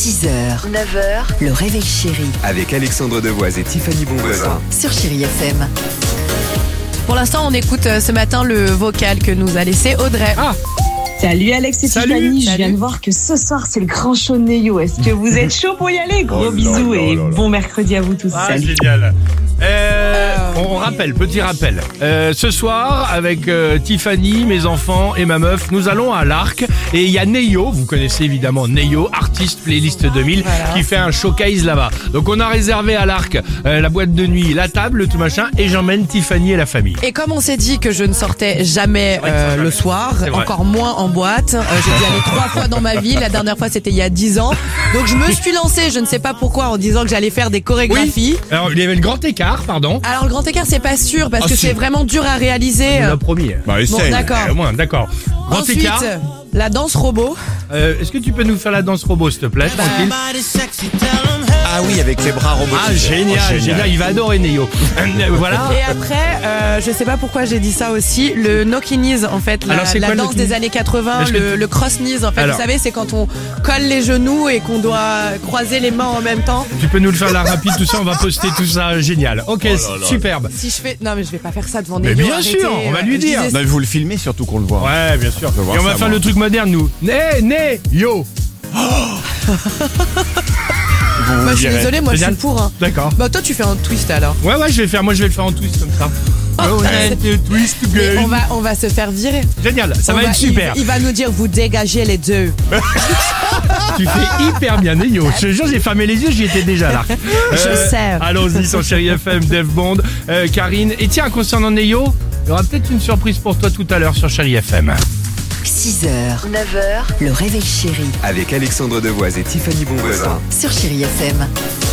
6h, 9h, le réveil chéri Avec Alexandre Devoise et Tiffany Bonvoisin. sur Chéri FM. Pour l'instant, on écoute ce matin le vocal que nous a laissé Audrey. Salut Alex et Salut. Tiffany, je Salut. viens de voir que ce soir c'est le grand show de Neyo. Est-ce que vous êtes chaud pour y aller? Gros Oh là bisous là et là là. bon mercredi à vous tous. Ah, Salut. génial. On rappelle, petit rappel. Ce soir, avec Tiffany, mes enfants et ma meuf, nous allons à l'Arc. Et il y a Neyo, vous connaissez évidemment Neyo, artiste playlist 2000, Voilà. qui fait un showcase là-bas. Donc on a réservé à l'Arc la boîte de nuit, la table, tout machin, et j'emmène Tiffany et la famille. Et comme on s'est dit que je ne sortais jamais vrai que ça le jamais. soir, C'est vrai. encore moins en boîte, j'ai dû aller 3 fois dans ma vie. La dernière fois, c'était il y a 10 ans. Donc je me suis lancée, je ne sais pas pourquoi, en disant que j'allais faire des chorégraphies. Alors il y avait le grand écart, pardon. Alors le grand écart, c'est pas sûr parce Ah, que si. c'est vraiment dur à réaliser. On l'a promis. Bah, Bon, essaye. d'accord. Au moins, d'accord. Grand Ensuite, écart. la danse robot. Est-ce que tu peux nous faire la danse robot, s'il te plaît, tranquille? Ah oui, avec les bras robotisés. Ah, génial, génial, il va adorer Neyo. Voilà. Et après, je sais pas pourquoi j'ai dit ça aussi, le knocky knees en fait, Alors, c'est la quoi le danse knocky des années 80, Est-ce que le cross knees en fait. Alors. Vous savez, c'est quand on colle les genoux et qu'on doit croiser les mains en même temps. Tu peux nous le faire là rapide, tout ça, on va poster tout ça, génial. Ok, là. superbe. Si je fais, non mais je vais pas faire ça devant Mais Neyo, bien arrêtez. sûr, on va lui Je dire. disais- Non, mais vous le filmez surtout qu'on le voit. Ouais, bien sûr. veux voir Et on va ça, faire moi. le truc moderne, nous. Yo. Moi je suis désolée, moi je Génial. suis pour. Hein. D'accord. Bah toi tu fais un twist alors. Ouais, je vais le faire en twist comme ça. Oh, twist Mais again. on va se faire virer. Génial, ça On va être super. Il va nous dire vous dégagez les deux. Tu fais hyper bien, Neyo. Je te jure, j'ai fermé les yeux, j'y étais déjà là. Je sais. Allons-y sur Chéri FM, Dev Bond, Karine. Et tiens, concernant Neyo, il y aura peut-être une surprise pour toi tout à l'heure sur Chéri FM. 6h, 9h, le réveil chéri Avec Alexandre Devoise et Tiffany Bonvoisin. sur Chéri FM.